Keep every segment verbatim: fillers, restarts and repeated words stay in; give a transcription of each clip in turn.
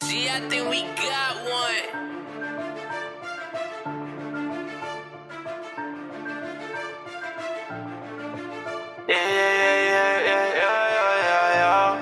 G, I think we got one. Yeah, yeah, yeah, yeah, yeah, yeah,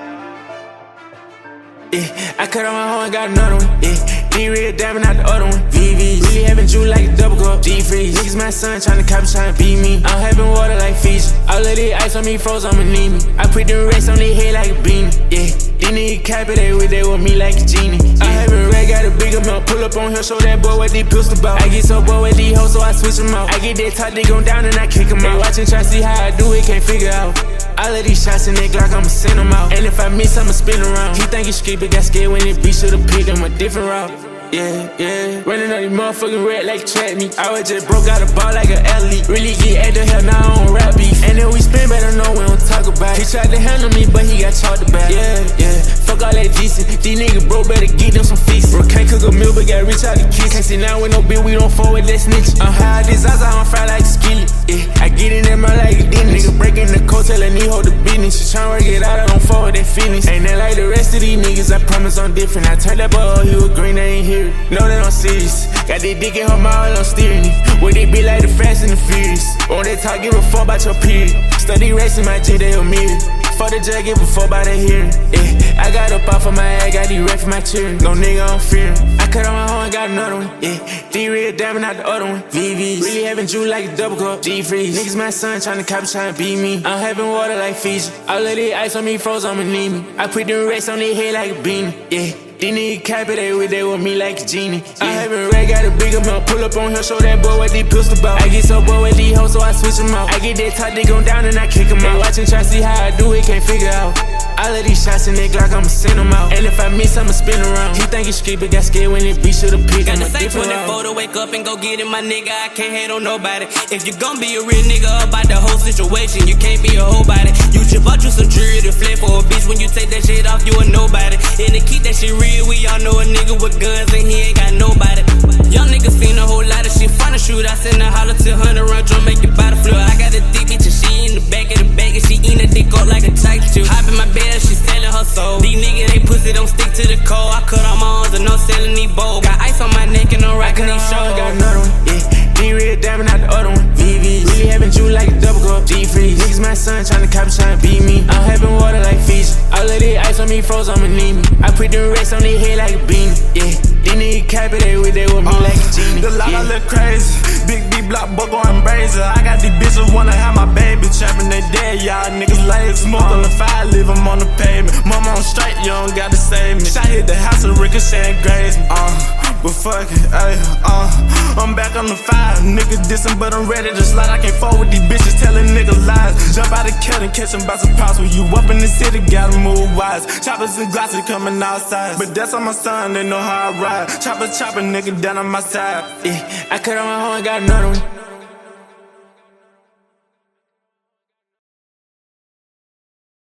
yeah, yeah. Yeah, I cut on my hoe and got another one. Yeah, D-Real diamond out the other one. V Vs, really having Drew like a double cup. G-Freeze, niggas my son tryna copy, tryna beat me. I'm having water like Fiji. All of this ice on me froze, I'ma need me. I put them racks on their head like a beanie. Yeah, these niggas copy, they with they with me like a genie. Yeah. I having red, got a big amount. Pull up on here, show that boy what they pistol about. I get so bored with these hoes, so I switch them out. I get that top, they gon' down and I kick them out. They watchin', try see how I do it, can't figure out. All of these shots in that Glock, I'ma send them out. And if I miss, I'ma spin around. He think he street, but got scared when it beat, should've picked him a different route. Yeah, yeah. Running on these motherfucking red like track me. I was just broke out a ball like an athlete. Really get at the hell, now I don't rap beef. And then we spin, better know we don't talk about it. He tried to handle me, but he got chalked about it. Yeah, yeah. Fuck all that decent. These niggas broke, better get them some feast. Bro, can't cook a meal, but got rich out the kiss. Can't sit down with no bill, we don't forward that snitch. I'm high, this eyes, I'm fried like a skillet. Yeah, I get in that mouth like a demon. Nigga breaking the code, telling me hold the business. She tryna work it out, I don't forward that feelings. Ain't that like the rest of these niggas, I promise I'm different. I turned that boy up, he was green, I ain't here. Know that I'm serious. Got that dick in her mouth, I'm steering it. With it be like the Fast and the Furious. On that talk, give a fuck about your period. Study racing, my G, they a mirror. For the judge, give a fuck about that hearing. Yeah, I got up off of my ass, got these rap for my cheering. No nigga, I'm fearing. I cut on my hoe and got another one. Yeah, D-Real diamond out the other one. V Vs, really having Drew like a double cup. G-Freeze, niggas my son tryna copy, tryna beat me. I'm having water like Fiji. All of this ice on me froze, I'ma need me. I put them racks on their head like a beanie. Yeah. These niggas copy, they with they with me like a genie. Yeah. I having red, got a big amount. Pull up on here, show that boy what they pistol about. I get so bored with these hoes, so I switch them out. I get that top, they gon' down and I kick them out. Watchin', try see how I do it, can't figure out. All of these shots in that Glock, I'ma send them out. And if I miss, I'ma spin around. He think he street, but got scared when it beat, should've picked him a different route. Got the same twenty-four to wake up and go get it, my nigga. I can't hate on nobody. If you gon' be a real nigga about the whole situation, you can't be a whole body. You just bought you some jewelry to flip for a bitch. When you take that shit off, you a nobody. And to keep that shit real, we all know a nigga with guns and he ain't got nobody. Young niggas seen a whole lot of shit. Find a shoot, I send a holler to hundred run drum, make your body flip. I got a thick bitch and she in the back of the bag and she eatin' that dick up like a tight shoe. Hop in my bed, she selling her soul. These niggas, they pussy don't stick to the code. I cut on my arms and I'm selling these bowls. Got ice on my neck and I'm rockin' these shows. Got another one, yeah. D-Real diamond out the other one. V Vs, really having Drew like a double cup. G-Freeze, niggas my son tryna copy, tryna beat me. I'm having water like Fiji. All of this ice on me froze, I'ma need me. I put them racks on their head like a beanie. Yeah, these niggas copy, they with they with me uh, like a genie. The lot yeah. I look crazy. Big D block, buckle and brazier. I got these bitches wanna have my baby. Trapping they dead, y'all niggas lame. Smoke uh, on the fire, leave them on the pavement. Mama on straight, you don't gotta save me. Shot hit the house of ricochet and graze me. Uh, but fuck it, ayy, uh, I'm back on the fire. Niggas dissing, but I'm ready to slide. I can't fall with these bitches telling niggas lies. Jump out of cat and catch them by surprise. When you up in the city, gotta move wise. Choppers and glasses coming outside. But that's on my son, they know how I ride. Chopper, chopper, nigga down on my side. Yeah, I cut on my hoe and got another one.